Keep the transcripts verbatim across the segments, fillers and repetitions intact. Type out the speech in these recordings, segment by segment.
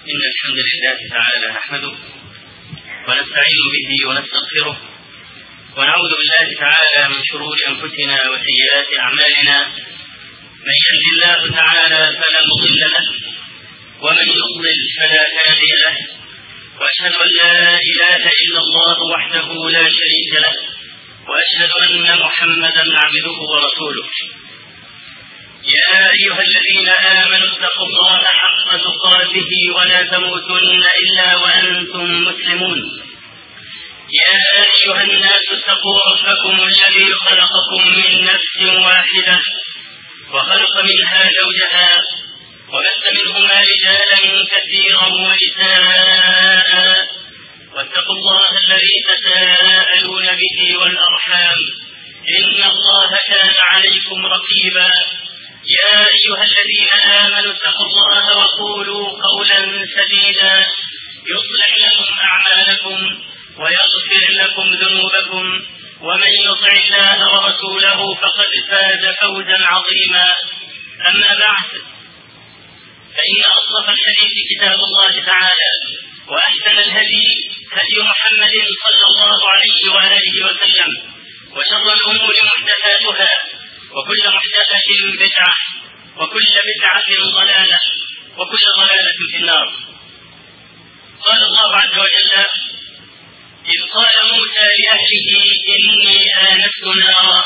إن الحمد لله تعالى نحمده ونستعين به ونستغفره ونعوذ بالله تعالى من شرور أنفسنا وسيئات أعمالنا. من يهد الله تعالى فلا مضل له ومن يضلل فلا هادي له، وأشهد أن لا إله إلا الله وحده لا شريك له، وأشهد أن محمدا عبده ورسوله. يا أيها الذين آمنوا اتقوا الله حق تقاته ولا تموتن إلا وأنتم مسلمون. يا أيها الناس اتقوا ربكم الذي خلقكم من نفس واحدة وخلق منها زوجها وبث منهما رجالا كثيرا ونساء، واتقوا الله الذي تساءلون به والأرحام إن الله كان عليكم رقيبا. يا أيها الذين آمنوا اتقوا الله وقولوا قولا سديدا يصلح لكم أعمالكم ويغفر لكم ذنوبكم، ومن يطع الله ورسوله فقد فاز فوزا عظيما. أما بعد، فإن أصدق الحديث كتاب الله تعالى، وأحسن الهدي هدي محمد صلى الله عليه وآله وسلم، وشر الأمور محدثاتها، وكل محدثة بدعة، وكل بدعة ضلالة، وكل ضلالة في النار. قال الله عز وجل: إذ قال موسى لأهله إني آنست نارا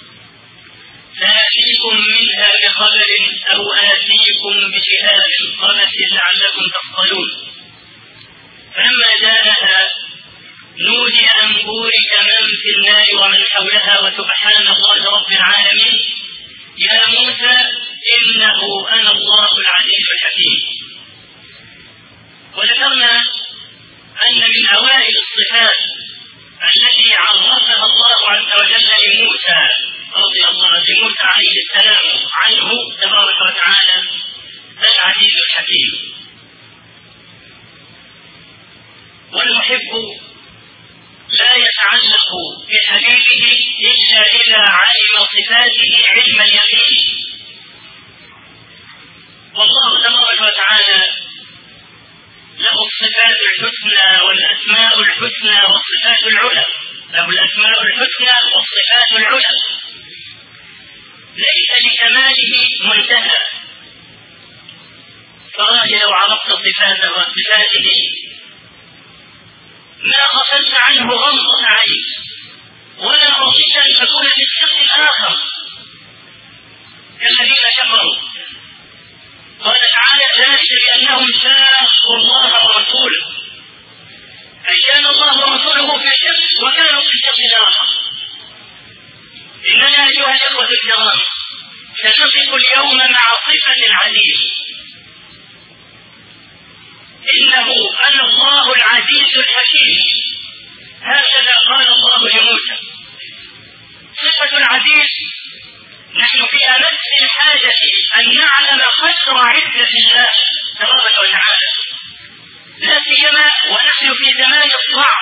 سآتيكم منها بخبر أو آتيكم بشهاب قبس لعلكم تصطلون. فلما جاءها نودي أن بورك من في النار ومن حولها وسبحان الله رب العالمين، يا موسى إنه أنا الله العزيز الحكيم. وذكرنا أن من أوائل الصفات التي عرفها الله عز وجل لموسى رضي الله عنه موسى عليه السلام عنه تبارك وتعالى العزيز الحكيم. والمحب لا يتعلق بحبيبه إلا إذا علم صفاته علم اليقين. والله تبارك وتعالى له الصفات الحسنى والأسماء الحسنى والصفات العلى، له الأسماء الحسنى والصفات العلى، ليس لكماله منتهى. فراج لو عرفت صفاته وصفاته ما غفلت عنه غمضة عين، ولا رضيت أن تكون في الشق الآخر كالذين كفروا. قال تعالى: ذلك بأنهم شاقوا الله ورسوله، أي كان الله ورسوله في الشق وكانوا في الشق الآخر. إننا أيها الإخوة الكرام سنقف اليوم مع صفة العزيز. إنه أنا الله العزيز الحكيم، هكذا قال الله لموسى. صفة العزيز نحن في أمس الحاجة أن نعلم قدر عزة الله تبارك وتعالى، لا سيما ونحن في زمان الضعف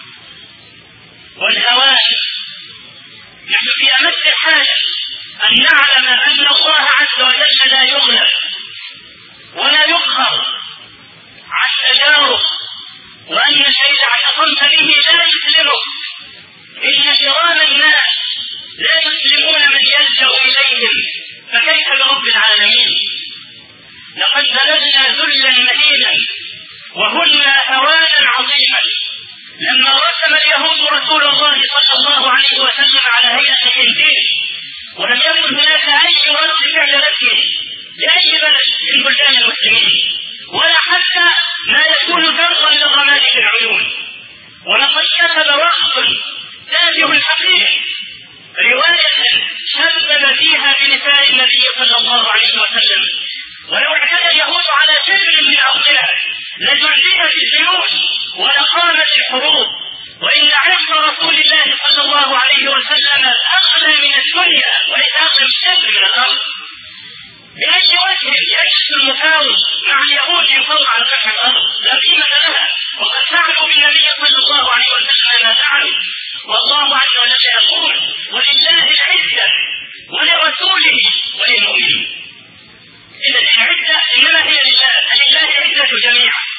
والهوان. نحن في أمس الحاجة أن نعلم أن الله عز وجل لا يغلب ولا يقهر عن تجارب، وأن الشيء اعتصمت به لا يسلمك. إن كرام الناس لا يسلمون من يلجأ إليهم، فكيف برب العالمين؟ لقد بلغنا ذلا مهينا وهنا هوانا عظيما لما رسم اليهود رسول الله صلى الله عليه وسلم على هيئة خنزير، ولم يكن هناك أي رد فعل رسمي لأي بلد من بلدان المسلمين، ولا حتى ما يكون درسا للرماد في العيون. ولقد كتب وقت تافه الفقيه رواية شبب فيها بنساء النبي صلى الله عليه وسلم، ولو اعتدى اليهود على شبر من أرضها لجعلت الجيوش ولقامت الحروب، وإن عرض رسول الله صلى الله عليه وسلم أغلى من الدنيا وإذاق الشبر من الأرض. بأي وجه يكشف المفاوض مع اليهود يفوض على سطح الأرض؟ لا قيمة لها. وقد فعلوا بالنبي صلى الله عليه وسلم ما فعلوا، والله عز وجل يقول: ولله العزة ولرسوله وللمؤمنين. إذا العزة إنما هي لله، لله العزة جميعا.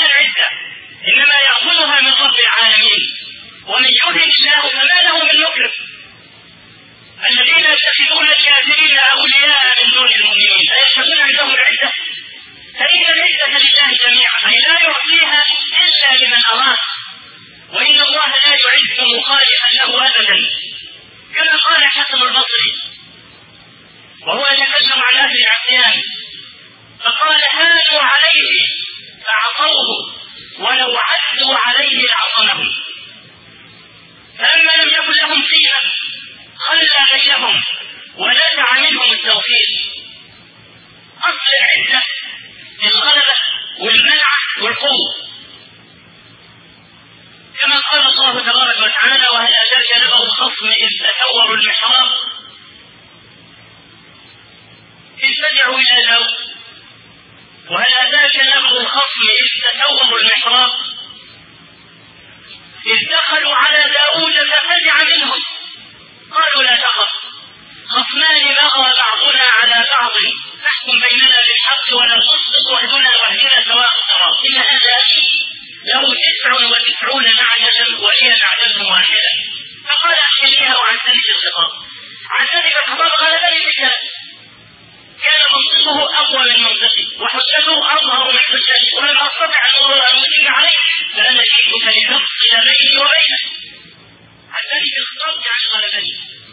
العزة إنما يأخذها من رب العالمين، ومن يهن الله فما له من مكرم. الذين يتخذون الكافرين أولياء من دون المؤمنين أيشهدون عندهم العزة؟ فإن العزة لله جميعا، أي لا يعطيها إلا لمن أراد، وإن الله لا يعز مخالفا له أبدا، كما قال حسن البصري وهو يتكلم عن أهل العصيان فقال: هانوا عليه فعصوه ولو عدوا عليه لعصمهم، فلما لم يكن لهم قيمة خلى بينهم ونزع منهم التوفيق. أصل العزة الغلبة والمنع والقوة، كما قال الله تبارك وتعالى: وهل أتاك نبأ الخصم إذ تسوروا المحراب إذ فزعوا إلى داود. وهل أتاك نبأ الخصم إذ تسوروا المحراب إذ دخلوا على داود ففزع منهم قالوا لا تخف خصمان بغى بعضنا على بعض فاحكم بيننا بالحق ولا تسقط واهدنا واهدنا سواء الصراط إن هذا له تسع وتسعون نعجة وهي نعجة واحدة. فقال: أحكميها وعزني في الخطاب. عزني في الخطاب غلبني في الكلام، كان منطقه أقوى من منطقي وحجته أظهر من حجتي، ولم أستطع أن أجيب عليه فأنا جئتك لتفصل بيني وبينك. عزني في الخطاب يعني غلبني،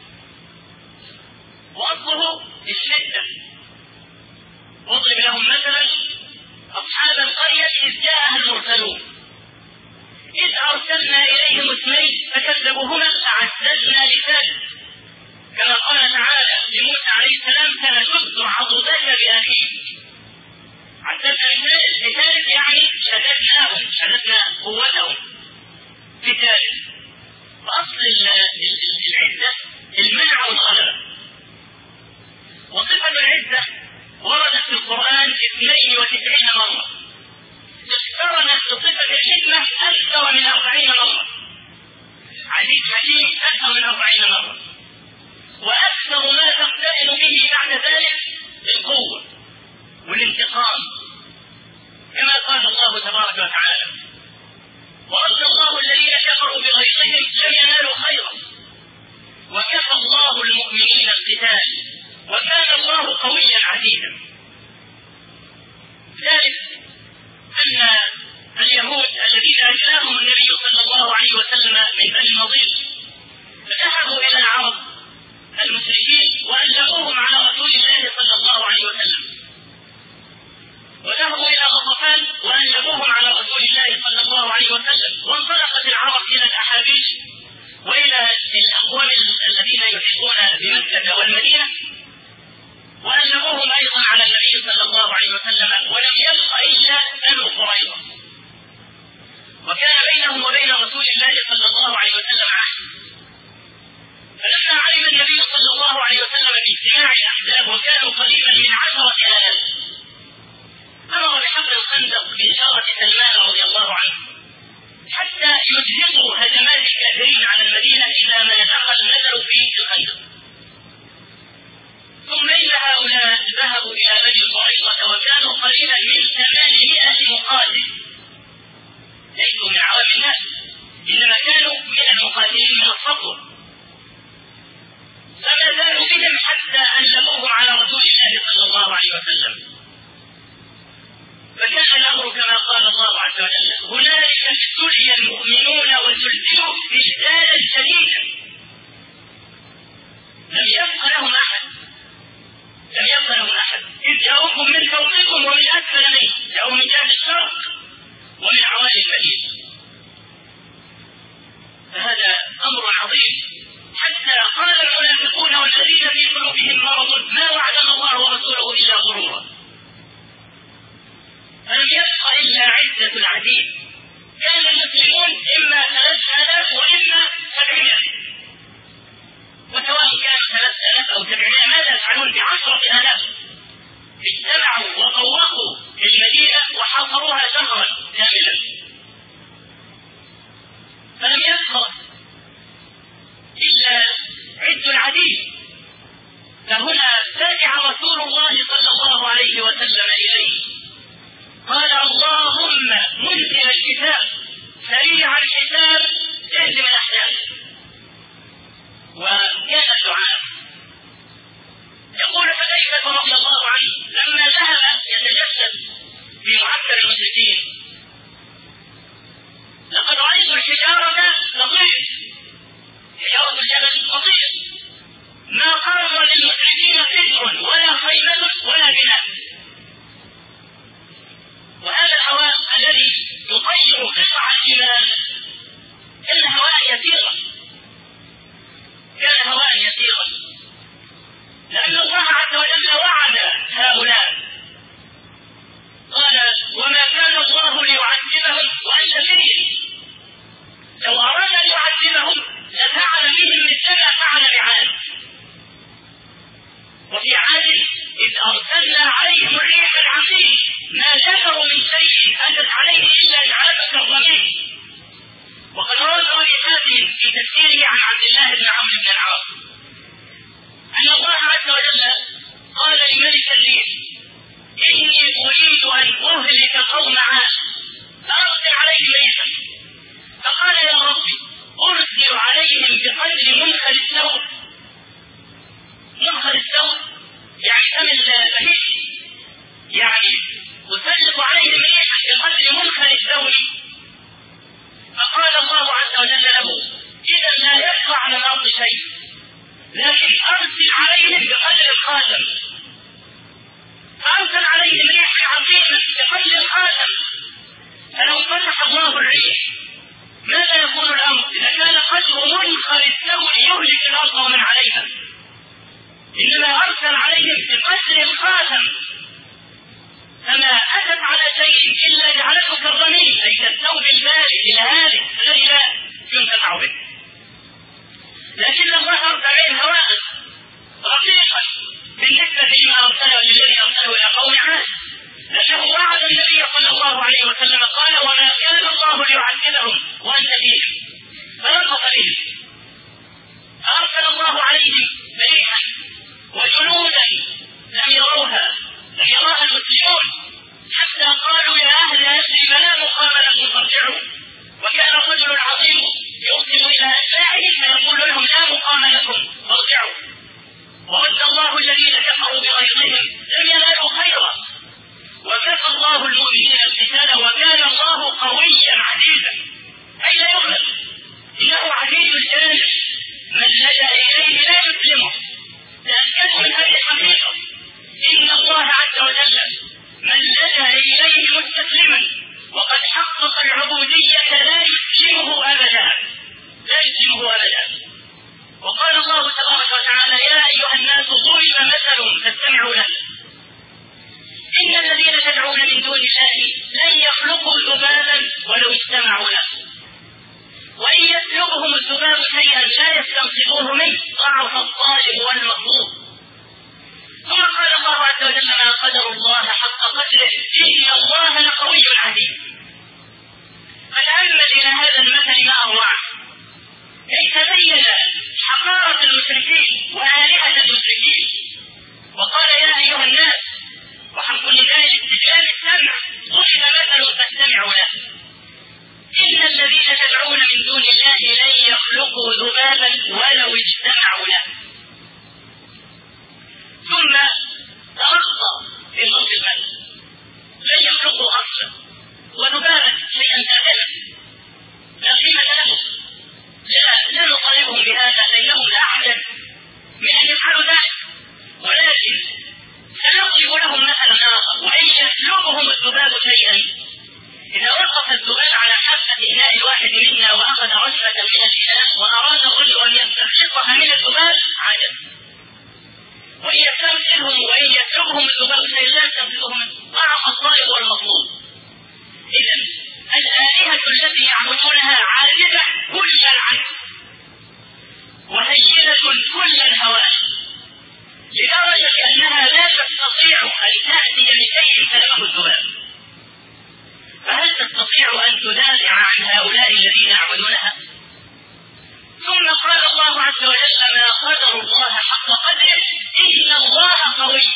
وأصله الشدة. واضرب لهم مثلا أصحاب القرية إذ جاءها المرسلون إذ أرسلنا إليهم اثنين فكذبوهما فعززنا لثالث، كما قال تعالى لموسى عليه السلام: سنشد عضدك بأخيه. عززنا لثالث يعني شددناهم، شددنا قوتهم بثالث. وأصل العزة المنع والغلبة. وصفة العزة وردت في القرآن اثنين وتسعين مرة، اقترنت بصفة الحكمة أكثر من أربعين مرة، عزيز حكيم أكثر من أربعين مرة، وأكثر ما تقترن به بعد ذلك القوة والانتقام، كما قال الله تبارك وتعالى: ورد الله الذين كفروا بغيظهم لم ينالوا خيرا وكفى الله المؤمنين القتال وكان الله قويا عزيزا. ثالث أن اليهود الذين أجلاهم النبي صلى الله عليه وسلم من بني النضير ذهبوا إلى العرب المشركين وأجلبوهم على رسول الله صلى الله عليه وسلم، وذهبوا إلى غطفان وأجلبوهم على رسول الله صلى الله عليه وسلم، وانطلقت العرب إلى الأحابيش وإلى الأقوام الذين يحبون بمكة والمدينة وأجلبوهم أيضا على النبي صلى الله عليه وسلم، ولم يبق إلا بنو قريظة، وكان بينهم وبين رسول الله صلى الله عليه وسلم عهد. فلما علم النبي صلى الله عليه وسلم باجتماع الأحزاب وكانوا قريبا من عشرة آلاف أمر بحفر الخندق بإشارة سلمان رضي الله عنه حتى يجهضوا هجمات الكافرين على المدينة إلى ما دخل نزلوا فيه الخندق. ثم إن هؤلاء ذهبوا إلى بني قريظة وكانوا قريبا من ثمانمائة مقاتل، ليسوا من عوام الناس إنما كانوا من المقاتلين من الصفوة، فما زالوا بهم حتى أنزلوهم على رسول الله صلى الله عليه وسلم. فكان الأمر كما قال الله عز وجل: هنالك ابتلي المؤمنون وزلزلوا زلزالا شديدا لم يبق لهم أحد لم يبق لهم أحد إذ جاءوكم من فوقكم ومن أسفل منكم، جاءوا من جهة الشرق ومن عوالي المدينة. فهذا أمر عظيم، حتى قال المنافقون والذين في قلوبهم مرض ما وعدنا الله ورسوله إلا غرورا. فلم يبق إلا عزة العزيز. كان المسلمون إما ثلاثة آلاف وإما سبعمائة، وسواء كانوا ثلاثة آلاف أو سبعمائة ماذا يفعلون بعشرة آلاف؟ اجتمعوا وطوقوا المدينة وحاصروها شهرا كاملا، فلم يبق إلا عز العزيز. فهنا سارع رسول الله صلى الله عليه وسلم إليه قال: اللهم منزل ذهب يتجسد في معسكر المشركين لقد رأيت الحجارة تطير، حجارة الجبل تطير، ما قام للمشركين فكر ولا خيمة ولا بناء. وهذا الهواء الذي يطير قطع الجبال كان هواء يسيرا، كان هواء يسيرا، لأن الله عز وجل وعد هؤلاء قال وما كان الله ليعذبهم وأنت فيهم، لو أراد أن يعذبهم لفعل بهم مثل ما فعل بعاد. وفي عاد إذ أرسلنا عليهم الريح العقيم ما ذكروا من شيء أتت عليه إلا جعلك الرميم. وقد روى الرواية في تفسيره عن عبد الله بن عمرو بن العاص أن الله عز وجل قال لملك الريح إني أريد أن أهلك قوم عاد فأرسل عليهم ريحا، فقال يا رب أرسل عليهم بقدر منخل الثور. منخل الثور يعني ثمن البهيج، يعني تسلط عليهم ريحا بقدر منخل الثور. فقال الله عز وجل له إذا لا يقع على الأرض شيء، لكن أرسل عليهم بقدر الخاتم. فأرسل عليهم ريح عظيمة بقدر الخاتم، فلو فتح الله الريح ماذا يكون الأمر؟ إذا كان قدر منخل الثور يهلك الأرض ومن عليها، إنما أرسل عليهم بقدر الخاتم، فما أتت على شيء إلا جعلته كالرميم، أي كالثوب البارد الهالك الذي لا ينتفع به. لكن الله أرسل عليهم هواء رقيقا بالنسبة لما أرسله للذي أرسله إلى قوم عاد، لأنه وعد النبي صلى الله عليه وسلم قال وما كان الله ليعذبهم وأنت فيهم، فلطف بهم. فأرسل الله عليهم ريحا وجنودا لم يروها، لم يراها المسلمون، حتى قالوا يا أهل يثرب لا مقام لكم فارجعوا. وكان الرجل العظيم يقسم إلى أتباعه فيقول لهم لا مقام لكم فارجعوا. ورد الله الذين كفروا بغيظهم لم ينالوا خيرا، وكفى الله المؤمنين القتال وكان الله قويا عزيزا، أي لا يغلب، إنه عزيز الجانب من لجأ إليه لا يسلمه. تأكدوا من هذه الحقيقة، إن الله عز وجل من لجأ إليه مستسلما وقد حقق العبودية لا يسلمه أبدا، لا يسلمه أبدا. وقال الله تبارك وتعالى يا أيها الناس ضرب مثل فاستمعوا له إن الذين تدعون من دون الله لن يخلقوا ذبابا ولو اجتمعوا له وإن يسلبهم الذباب شيئا لا يستنقذوه منه ضعف الطالب والمطلوب. ثم قال الله عز وجل ما قدر الله حق قدره إن الله لقوي عزيز. فتأمل إلى هذا المثل ما أروعه، كيف بين حقارة المشركين وآلهة المشركين، وقال يا أيها الناس وحق لله استجلاب السمع ضرب مثل فاستمعوا له إن الذين تدعون من دون الله لن يخلقوا ذبابا ولو اجتمعوا له. ثم ترقى في نص المثل لن يخلقوا أصلا وذبابا شيئا آدما لا قيمة له، لا نطالبهم بهذا لأنهم لا أحد من أن يفعلوا ذلك، ولكن سنضرب لهم مثلا آخر وإن يسلبهم الذباب شيئا. إذا وقف الذباب على حافة إناء الواحد منا وأخذ رشفة من الإناء وأراد الرجل أن يستخلصها من الذباب عجز، وإن يستمسلهم وإن يسلبهم الذباب شيئا لا يستمسلهم ضعف الطالب والمطلوب. إذن الآلهة التي يعبدونها عاجزة كل العجز وهينة كل الهوان، لدرجة أنها لا تستطيع أن تأتي بشيء سلبه الذباب. فهل تستطيع أن تدافع عن هؤلاء الذين يعبدونها؟ ثم قال الله عز وجل ما قدر الله حق قدره إن الله قوي.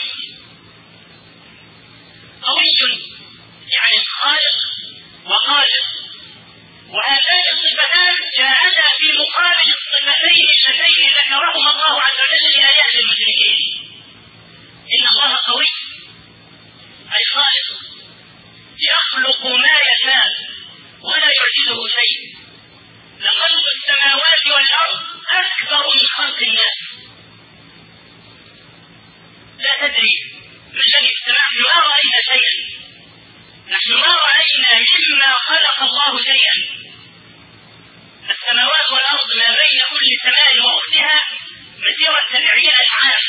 قوي يعني خالق وقادر، وهذان الصفتان جاءتا في مقابل الصفتين اللتين ذكرهما الله عز وجل لآلهة المشركين. إن الله قوي أي خالق يخلق ما يشاء ولا يعجزه شيء. لخلق السماوات والأرض أكبر من خلق الناس. لا تدري ما الذي سمعت، ما رأينا شيئا، نحن ما رأينا مما خلق الله شيئا. السماوات والأرض ما بين كل سماء وأختها مسيرة سبعين ألف عام،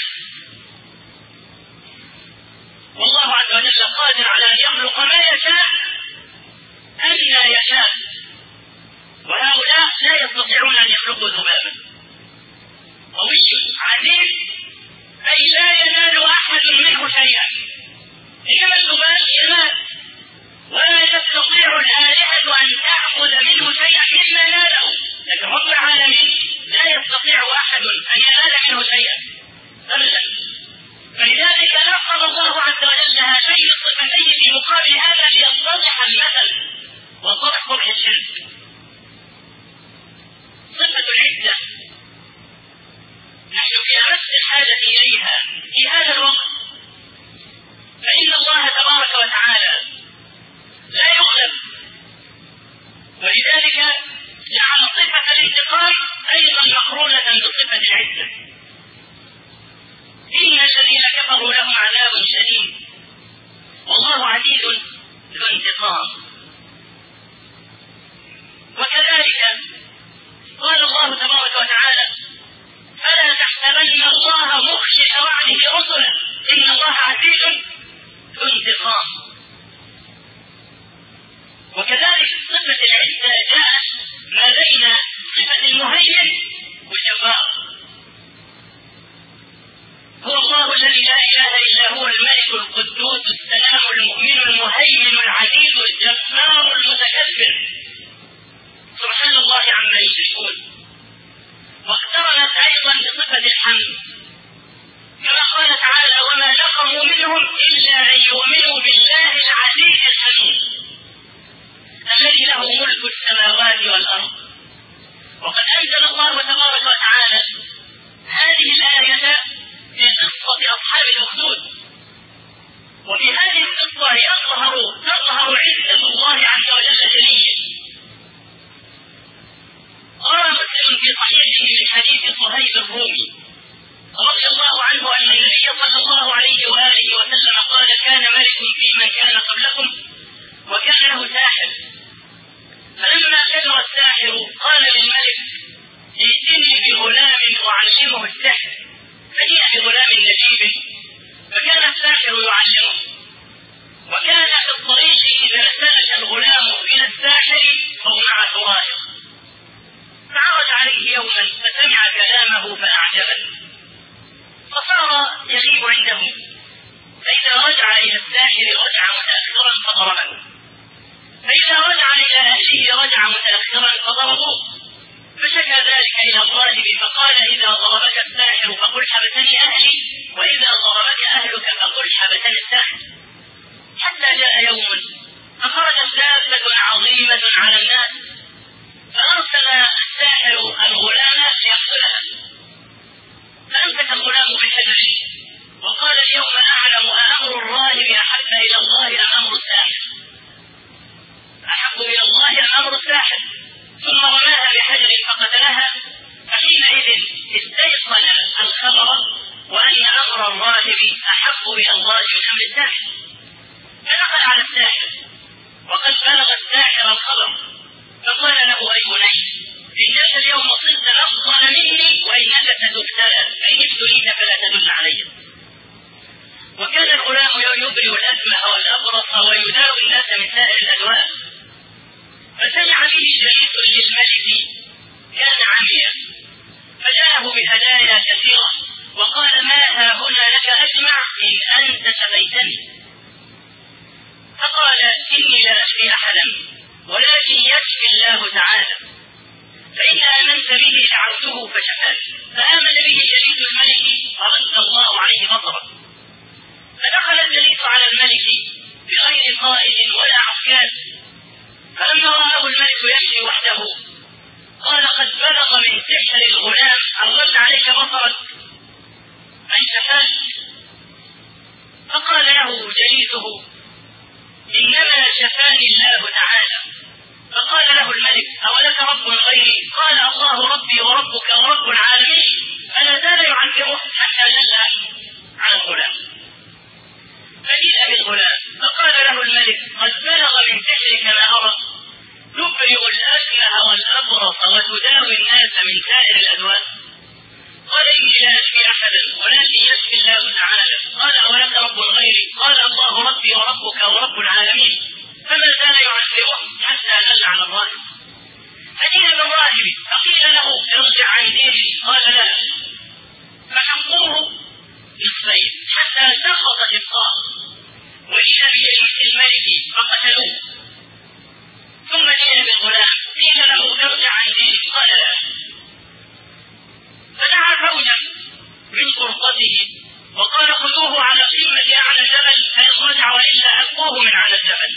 والله عز وجل قادر على أن يخلق ما يشاء أن يشاء، وهؤلاء لا يستطيعون أن يخلقوا ذبابا. قوي عزيز أي لا ينال أحد منه شيئا، إنما الذباب ينال، ولا تستطيع الآلهة أن تأخذ منه شيئا مما ناله، لكن رب العالمين لا يستطيع أحد أن ينال منه شيئا أبدا. فلذلك نصب الله عز وجل هاتين الصفتين في مقابل هذا ليتضح المثل وضرب قبح الشرك. صفة العزة نحن في أمس الحاجة إليها في هذا الوقت، فإن الله تبارك وتعالى لا يغلب، ولذلك جعل صفة الانتقام أيضا مقرونة بصفة العزة. إن الذين كفروا لهم عذاب شديد والله عزيز ذو انتقام. وكذلك قال الله تبارك وتعالى: فلا تحسبن الله مخلف وعده رسله إن الله عزيز ذو انتقام. وكذلك صفة العزة جاءت ما بين صفة المهيمن والجبار. هو الله الذي لا إله إلا هو الملك القدوس السلام المؤمن المهيمن العزيز الجبار المتكبر، سبحان الله عما يشركون. واقترنت أيضا بصفة الحمد، كما قال تعالى: وما نقموا منهم إلا أن يؤمنوا بالله العزيز الحميد الذي له ملك السماوات والأرض. وقد أنزل الله تبارك وتعالى هذه الآية في قصة أصحاب الأخدود، وفي هذه القصة يظهر تظهر عزة الله عز وجل جليا. قال مسلم في صحيحه من حديث صهيب الرومي رضي الله عنه أن النبي صلى الله عليه وآله وسلم قال: كان ملك في من كان قبلكم وكان له ساحر، فلما كبر الساحر قال للملك: ائتني بغلام أعلمه السحر، فجيء بغلام نجيب فكان الساحر يعلمه. وكان في الطريق إذا سلك الغلام إلى الساحر فومعة راهق، فعرج عليه يوما فسمع كلامه فأعجبه، فصار يغيب عنده، فإذا رجع إلى الساحر رجع متأخرا فضربه، فإذا رجع إلى أهله رجع متأخرا فضربوه، فشكى ذلك إلى الراهب فقال: إذا ضربك الساحر فقل حبسني أهلي، وإذا ضربك أهلك فقل حبسني الساحر. حتى جاء يوم فخرجت دابة عظيمة على الناس، فأرسل الساحر الغلام ليقتلها، فأمسك الغلام بحجره وقال: اليوم أعلم أأمر الراهب أحب إلى الله أم أمر الساحر، أحب إلى الله أم أمر الساحر، ثم رماها بحجر فقتلها. فحينئذ استيقن الخبر وأن أمر الراهب أحب إلى الله من أمر الساحر، فدخل على الساحر وقد بلغ الساحر الخبر، فقال له: أي بني، إنك اليوم صرت أفضل مني وإنك ستبتلى، فإن ابتليت فلا تدل علي. وكان الغلام يبرئ الأكمه والأبرص ويداوي الناس من سائر الأدواء، فسمع به جليس للملك كان عميا، فجاءه بهدايا كثيرة وقال: ما ها هنا لك أجمع إن أنت شفيتني. فقال: إني لا أشفي أحدا ولكن يشفي الله تعالى، فإن آمنت به دعوته فشفاه. فآمن به جليس الملك فرد الله عليه بصره، فدخل الجليس على الملك بغير قائد ولا عسكر، فلما رآه الملك يمشي وحده قال: قد بلغ من سحر الغلام أن رد عليك بصرك أن شفاك. فقال له جليس فقلته إنما شفاني الله تعالى. فقال له الملك أولك رب غيري؟ قال الله ربي وربك ورب العالمين. فلا زال يعنفه حتى نزل عن الغلام. فجيء بالغلام فقال له الملك قد بلغ من سحرك ما أرى، تبرئ الأكمه والأبرص وتداوي الناس من سائر الأدواء. قال إني لا أشفي أحدا ولكن يشفي الله تعالى. قال أولك رب غيري؟ قال الله ربي وربك ورب العالمين. فما زال يعذبه حتى نزل عن الراهب. فجيء بالراهب فقيل له ارجع عن دينه، قال لا، فحقوه نصفين حتى سقطت الطاق وجيء بجيش الملك فقتلوه. ثم جاء بالغلام قيل له ارجع عن دينه، قال لا. فدعا فوجا من فرقته وقال خذوه على قمة أعلى الجبل فإن رجع وإلا ألقوه من على الجبل.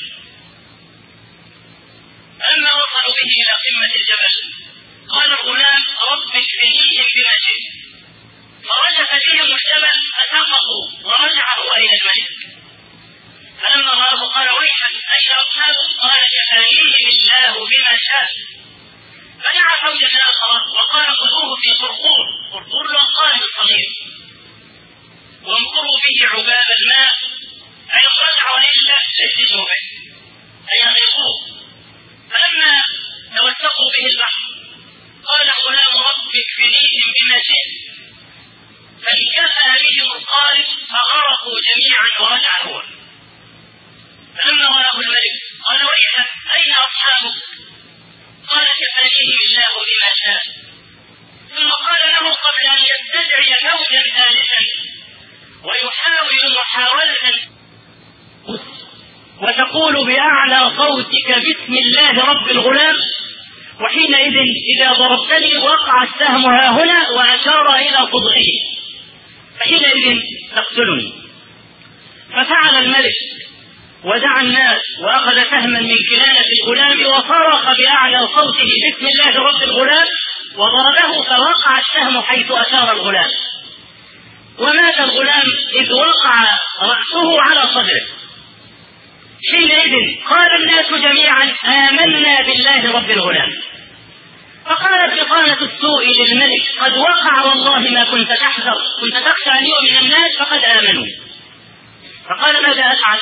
فلما وصلوا به إلى قمة الجبل قال الغلام رب اكفنيهم بما شئت، فرجف بهم الجبل فسقطوا ورجع هو إلى الملك. فلما رآه قال ويحك أين أصحابه؟ قال كفانيهم الله بما شاء. فدعا فوجا آخر وقال خذوه في قرقور، قرقور الوقال الصغير، وانقروا فيه عباب الماء فإن رجع وإلا شددوا به أي يغرقوه. فلما توثقوا به البحر قال غلام رب اكفنيهم بما شئت، فانكفأ بهم القارب فغرقوا جميعا ورجع هو. فلما رآه الملك قال ويحك أين أصحابك؟ قال كفانيه الله بما شاء. ثم قال له قبل أن يستدعي فوجا ثالثا ويحاول محاولة وتقول بأعلى صوتك بسم الله رب الغلام، وحينئذ إذا ضربتني وقع السهم ها هنا وأشار إلى صدغه فحينئذ تقتلني. ففعل الملك ودعا الناس وأخذ سهما من كنانة الغلام وصرخ بأعلى صوته بسم الله رب الغلام وضربه فوقع السهم حيث أشار الغلام، ومات الغلام إذ وقع رأسه على صدره. حينئذ قال الناس جميعا آمنا بالله رب الغلام. فقالت بطانة السوء للملك قد وقع والله ما كنت تحذر، كنت تخشى أن يؤمن الناس فقد آمنوا. فقال ماذا أفعل؟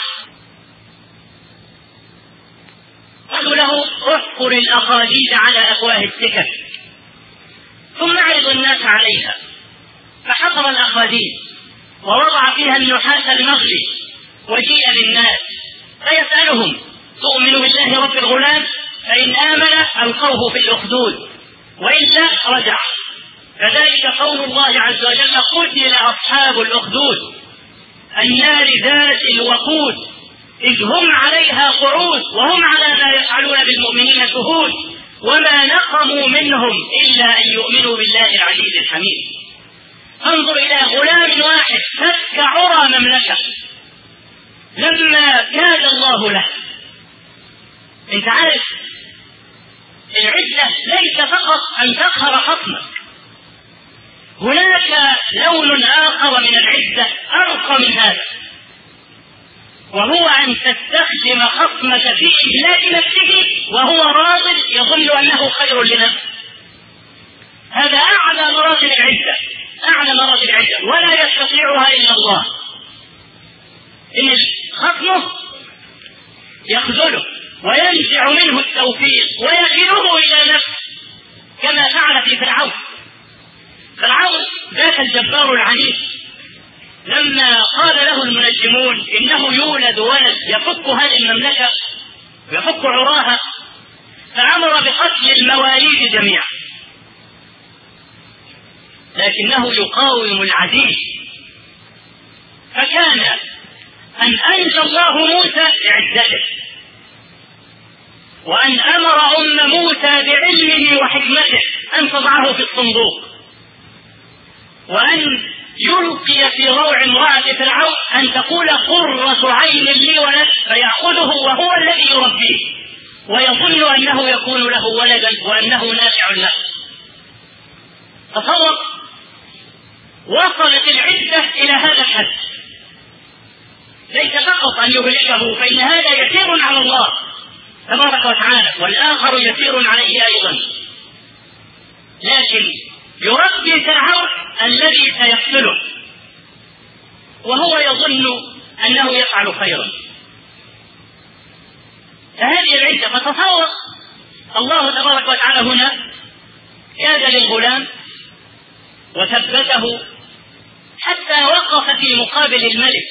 قالوا له احفر الأخاديد على أفواه السكك ثم اعرض الناس عليها. فحفر الأخاديد ووضع فيها النحاس المغلي وجيء بالناس فيسألهم تؤمن بالله رب الغلام؟ فإن آمن ألقوه في الأخدود وإلا رجع. كذلك قول الله عز وجل قتل أصحاب الأخدود النار ذات الوقود إذ هم عليها قعود وهم على ما يفعلون بالمؤمنين شهود وما نقموا منهم إلا أن يؤمنوا بالله العزيز الحميد. انظر إلى غلام واحد فك عرى مملكة لما كاد الله له. انت عارف العزة ليس فقط أن تقهر خصمك، هناك لون آخر من العزة أرقى من هذا، وهو أن تستخدم خصمك في إهلاك نفسه وهو راض يظن أنه خير لنفسه. هذا أعلى مراتب العزة، أعلى مراتب العزة ولا يستطيعها إلا الله. إن خصمه يخذله وينزع منه التوفيق ويكله إلى نفسه كما فعل في فرعون. فرعون ذاك الجبار العنيف لما قال له المنجمون إنه يولد ولد يفك هذه المملكة ويفك عراها فأمر بقتل المواليد جميعا، لكنه يقاوم العزيز. فكان أن أنجى الله موسى لعزته، وأن أمر أم موسى بعلمه وحكمته أن تضعه في الصندوق، وأن يلقي في روع امرأة فرعون أن تقول قرة عين لي ولد فيأخذه وهو الذي يربيه ويظن أنه يكون له ولدا وأنه نافع له. تصور وصلت العزة إلى هذا الحد، ليس فقط يتسخط أن يهلكه فإن هذا يسير على الله تبارك وتعالى، والآخر يسير عليه أيضا، لكن يربي فرعون الذي سيقتله وهو يظن أنه يفعل خيرا. فهذه العدة. فتصور الله تبارك وتعالى هنا كاد للغلام وثبته حتى وقف في مقابل الملك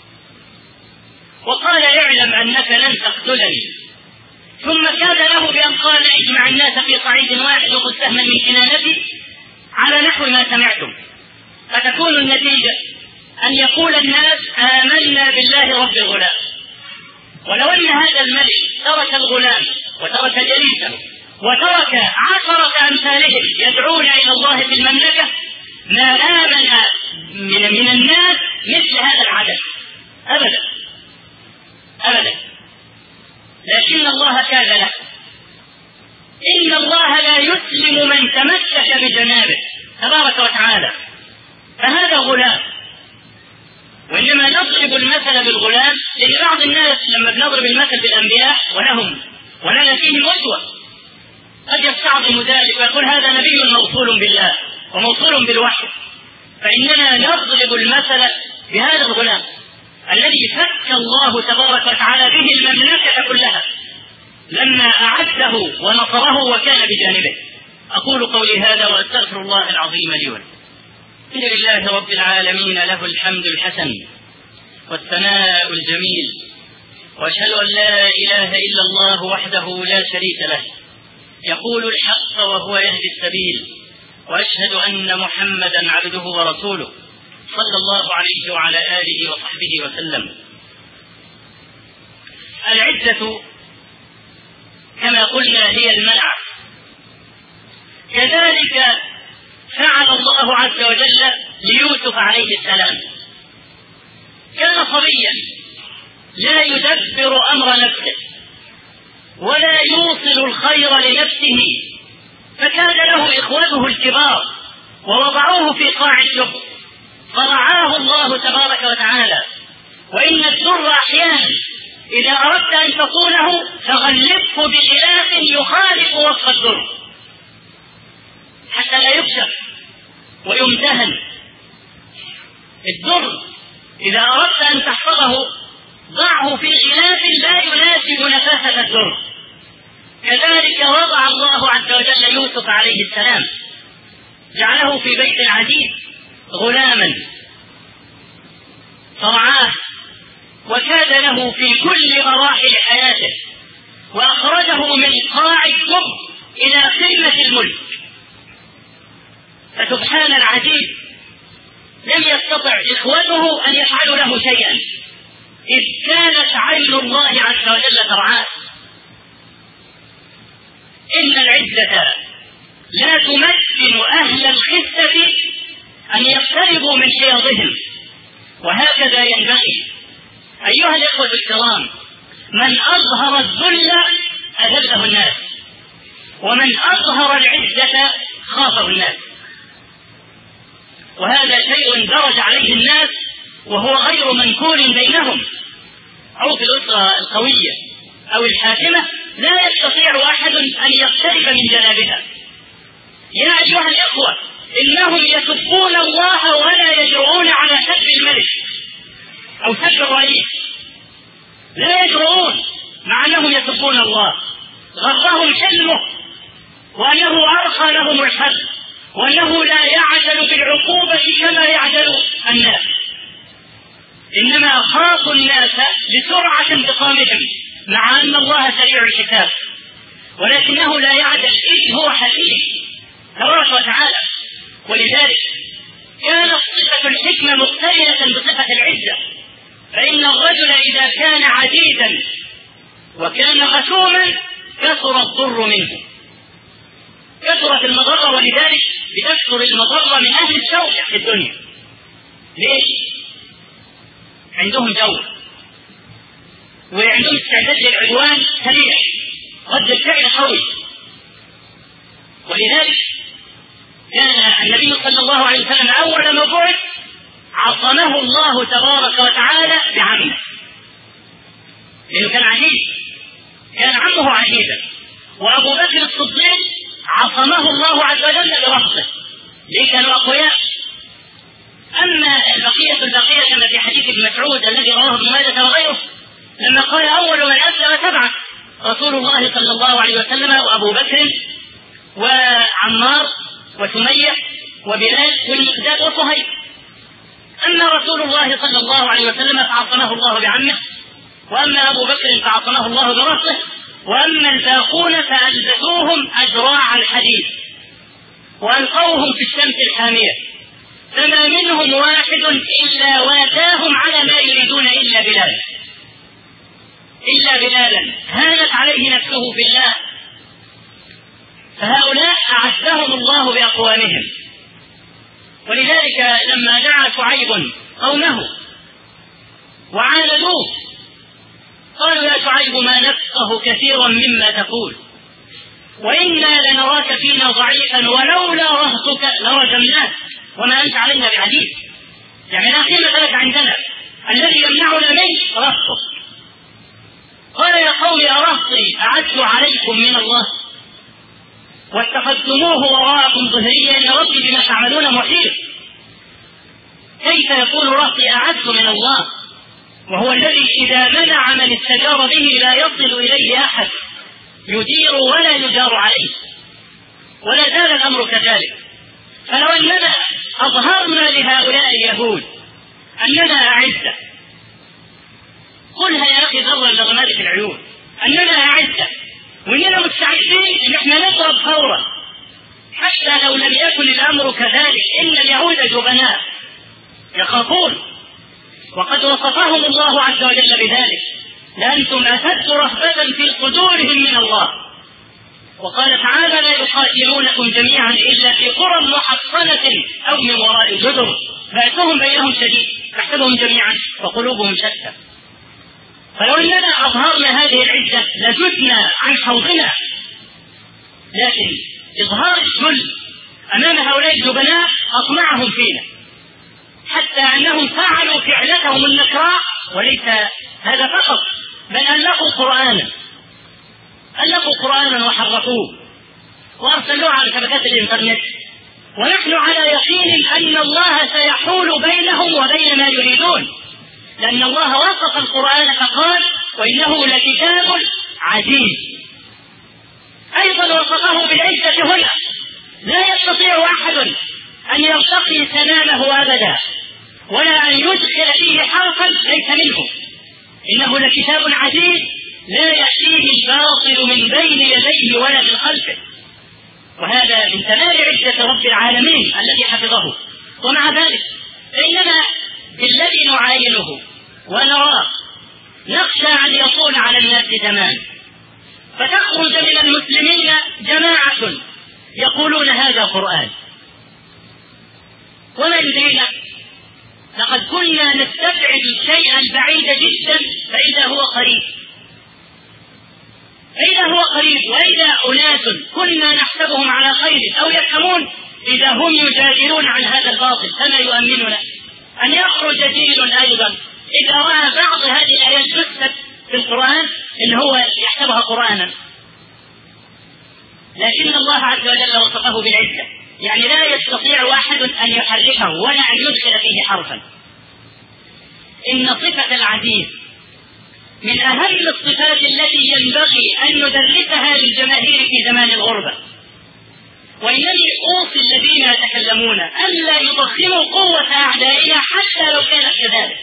وقال اعلم أنك لن تقتلني، ثم كاد له بأن قال اجمع الناس في صعيد واحد وخذ سهما من كنانتي على نحو ما سمعتم، فتكون النتيجة أن يقول الناس آمنا بالله رب الغلام. ولو أن هذا الملك ترك الغلام وترك جليسه وترك عشرة أمثالهم يدعون إلى الله في المملكة ما آمن من, من الناس مثل هذا العدد أبدا أبدا، لكن الله كان له. إن الله لا يسلم من تمسك بجنابه تبارك وتعالى. فهذا غلام، وإنما نضرب المثل بالغلام لأن بعض الناس لما بنضرب المثل بالأنبياء ولهم ولنا فيهم أسوة قد يستعظم ذلك ويقول هذا نبي موصول بالله وموصول بالوحي، فإننا نضرب المثل بهذا الغلام الذي فك الله تبارك وتعالى به المملكة كلها لما أعده ونصره وكان بجانبه. أقول قولي هذا وأستغفر الله العظيم لي ولكم. الحمد لله رب العالمين، له الحمد الحسن والثناء الجميل، وأشهد أن لا إله إلا الله وحده لا شريك له يقول الحق وهو يهدي السبيل، وأشهد أن محمدا عبده ورسوله صلى الله عليه وعلى آله وصحبه وسلم. العدة كما قلنا هي المنع، كذلك فعل الله عز وجل ليوسف عليه السلام. كان صبيا لا يدبر أمر نفسه ولا يوصل الخير لنفسه، فكان له إخوته الكبار ووضعوه في قاع الجب فرعاه الله تبارك وتعالى. وإن الدر أحيانا إذا أردت أن تصونه فغلفه بخلاف يخالف وصف الدر حتى لا يكشف ويمتهن. الدر إذا أردت أن تحفظه ضعه في غلاف لا يناسب نفاسة الدر. كذلك وضع الله عز وجل يوسف عليه السلام، جعله في بيت العزيز غلاما فرعاه وكاد له في كل مراحل حياته، وأخرجه من قاع الجب إلى قمة الملك. فسبحان العزيز لم يستطع إخوته أن يفعلوا له شيئا إذ كانت عين الله عز وجل ترعاه. إن العزة لا تمكن أهل الخسة أن يقتربوا من حيضهم، وهكذا ينبغي. أيها الإخوة الكرام، من أظهر الذل أذله الناس، ومن أظهر العزة خافه الناس، وهذا شيء درج عليه الناس وهو غير منكور بينهم. أو في الأسرة القوية أو الحاكمة لا يستطيع أحد أن يقترب من جنابها. يا أيها الإخوة، إنهم يسبون الله ولا يجرؤون على سب الملك أو سب الرئيس، لا يجرؤون مع أنهم يسبون الله. غرهم حلمه وأنه أرخى لهم الحد، وأنه لا يعجل بالعقوبة كما يعجل الناس، إنما خاصوا الناس لسرعة انتقامهم مع أن الله سريع الحساب، ولكنه لا يعجل إذ هو حكيم تبارك وتعالى. ولذلك كانت صفة الحكمة مقترنة بصفة العزة، فإن الرجل إذا كان عزيزا وكان غشوما كثر الضر منه، كثرت المضرة، ولذلك بتكثر المضرة من أهل الشوكة في الدنيا. ليش؟ عندهم جور وعندهم استعداد للعدوان سريع، رد الفعل قوي. ولذلك كان النبي صلى الله عليه وسلم أول ما بعث عصمه الله تبارك وتعالى بعمه، لأنه كان عجيب، كان عمه عجيبا، وأبو بكر الصديق عصمه الله عز وجل برحمته، ليه كانوا أقوياء. أما البقية البقية كما في حديث ابن مسعود الذي رواه ابن ماجه وغيره، لما قال أول من أسلم سبعة، رسول الله صلى الله عليه وسلم وأبو بكر وعمار وسمية وبلال والمقداد وصهيب. أما رسول الله صلى الله عليه وسلم فعصمه الله بعمه، وأما أبو بكر فعصمه الله برأسه، وأما الباقون فألبسوهم أجراع الحديد وألقوهم في الشمس الحامية، فما منهم واحد إلا واتاهم على ما يريدون إلا بلال إلا بلالا هانت عليه نفسه في الله. فهؤلاء أعزهم الله بأقوامهم. ولذلك لما دعا شعيب قومه وعاندوه قالوا يا شعيب ما نفقه كثيرا مما تقول وإنا لنراك فينا ضعيفا ولولا رهطك لرجمناك وما أنت علينا بعزيز. يعني لا قيمة لك عندنا، الذي يمنعنا منك رهطك. قال يا قوم أرهطي أعز عليكم من الله واتخذتموه وراءكم ظهريا يا ربي بما تعملون محيط. كيف يكون رهطي أعز من الله وهو الذي إذا منع من استجار به لا يصل إليه أحد يدير ولا يجار عليه، ولا زال الأمر كذلك. فلو أننا أظهرنا لهؤلاء اليهود أننا أعزة، قلها يا أخي ذرا لغمادة العيون، أننا أعزة وإننا مستعدين أن احنا نضرب ثورة، حتى لو لم يكن الأمر كذلك إن اليهود جبناء يخافون، وقد وصفهم الله عز وجل بذلك، لأنتم أشد رهبة في صدورهم من الله. وقال تعالى لا يقاتلونكم جميعا إلا في قرى محصنة أو من وراء جدر بأسهم بينهم شديد تحسبهم جميعا وقلوبهم شتى. فلو أننا أظهرنا هذه العزة لجدنا عن حوضنا، لكن إظهار الذل أمام هؤلاء الجبناء أطمعهم فينا، حتى أنهم فعلوا فعلتهم النكراء. وليس هذا فقط، بل ألقوا قرآنا ألقوا قرآنا وحرفوه وأرسلوه على شبكات الإنترنت، ونحن على يقين أن الله سيحول بينهم وبين ما يريدون، لأن الله وصف القرآن فقال وإنه لكتاب عزيز. أيضا وصفه بالعزة هنا، لا يستطيع أحد أن يرتقي سنامه أبدا ولا أن يدخل فيه حرفا ليس منه، إنه لكتاب عزيز لا يأتيه الباطل من بين يديه ولا من خلفه. وهذا من تمام عزة رب العالمين الذي حفظه. ومع ذلك فإننا بالذي نعاينه ونراه نخشى أن يطول على الناس زمان، فتخرج من المسلمين جماعة يقولون هذا قرآن، وما يدرينا لقد كنا نستبعد شيئا بعيدا جدا فإذا هو قريب فإذا هو قريب وإذا أناس كنا نحسبهم على خير أو يفهمون إذا هم يجادلون عن هذا الباطل. فما يؤمننا أن يخرج جيل أيضا إذا رأى بعض هذه الآيات جثت في القرآن إن هو يحسبها قرآنا، لكن الله عز وجل وصفه بالعزة، يعني لا يستطيع أحد أن يحركه ولا أن يدخل فيه حرفا. إن صفة العزيز من أهم الصفات التي ينبغي أن ندرسها للجماهير في زمان الغربة. وإنني أوصي الذين يتكلمون ألا يضخموا قوة أعدائنا حتى لو كانت كذلك.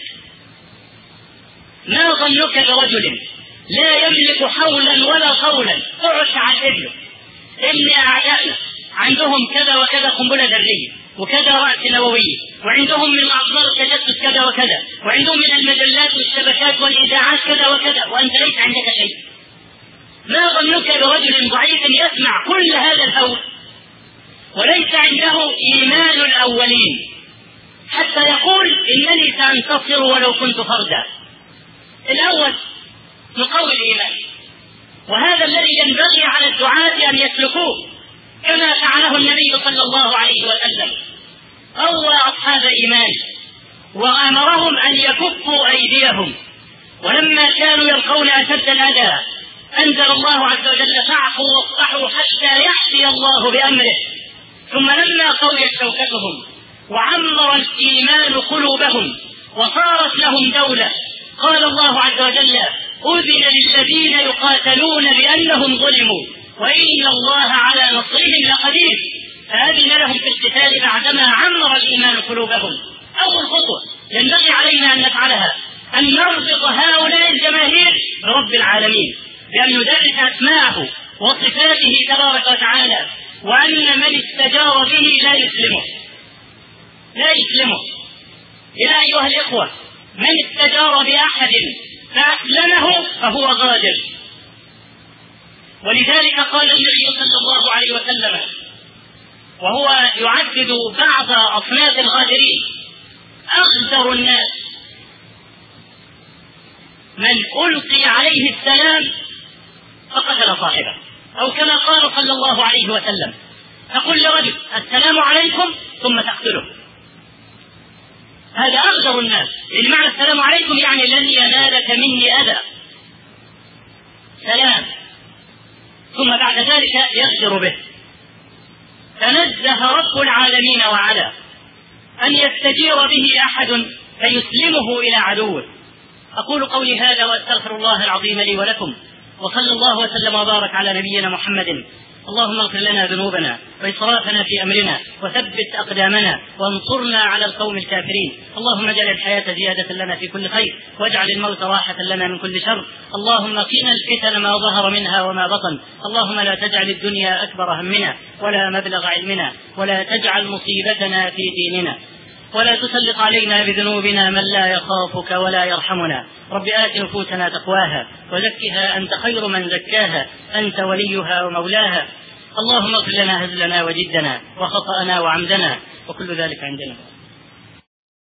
ما ظنك برجل لا يملك حولا ولا قولا تعش عن ابنه إن أعدائنا عندهم كذا وكذا قنبلة ذرية وكذا رأس نووي، وعندهم من أصدار التجسس كذا وكذا، وعندهم من المجلات والشبكات والإذاعات كذا وكذا، وأنت ليس عندك شيء. ما ظنك برجل ضعيف يسمع كل هذا الهول وليس عنده إيمان الأولين حتى يقول إنني سأنتصر ولو كنت فردا؟ الأول نقوي الإيمان، وهذا الذي ينبغي على الدعاة أن يسلكوه كما فعله النبي صلى الله عليه وسلم. قوى أصحاب إيمان وأمرهم أن يكفوا أيديهم ولما كانوا يلقون أشد الأذى أنزل الله عز وجل فاعفوا واصفحوا حتى يحيي الله بأمره. ثم لما قويت شوكتهم وعمر الإيمان قلوبهم وصارت لهم دولة قال الله عز وجل أذن للذين يقاتلون بأنهم ظلموا وإن الله على نصرهم لقدير. فأذن لهم في القتال بعدما عمر الإيمان قلوبهم. أول خطوة ينبغي علينا أن نفعلها أن نربط هؤلاء الجماهير برب العالمين، بأن ندرس أسماءه وصفاته تبارك وتعالى، وأن من استجار به لا يسلمه لا يسلمه. يا أيها الإخوة، من استجار بأحد فأسلمه فهو غادر. ولذلك قال النبي صلى الله عليه وسلم وهو يعدد بعض أصناف الغادرين: أغدر الناس من ألقي عليه السلام فقتل صاحبه، أو كما قال صلى الله عليه وسلم: تقول لرجل السلام عليكم ثم تقتله. هذا أغدر الناس، لأن معنى السلام عليكم يعني لن ينالك مني أذى، سلام، ثم بعد ذلك يغدر به. تنزه رب العالمين وعلا أن يستجير به أحد فيسلمه إلى عدوه. أقول قولي هذا وأستغفر الله العظيم لي ولكم، وصلى الله وسلم وبارك على نبينا محمد. اللهم اغفر لنا ذنوبنا وإسرافنا في أمرنا وثبت أقدامنا وانصرنا على القوم الكافرين. اللهم اجعل الحياة زيادة لنا في كل خير، واجعل الموت راحة لنا من كل شر. اللهم قنا الفتن ما ظهر منها وما بطن. اللهم لا تجعل الدنيا أكبر همنا ولا مبلغ علمنا، ولا تجعل مصيبتنا في ديننا، ولا تسلط علينا بذنوبنا من لا يخافك ولا يرحمنا. رب آت نفوسنا تقواها وزكها أنت خير من زكاها، أنت وليها ومولاها. اللهم اغفر لنا هزلنا وجدنا وخطأنا وعمدنا، وكل ذلك عندنا.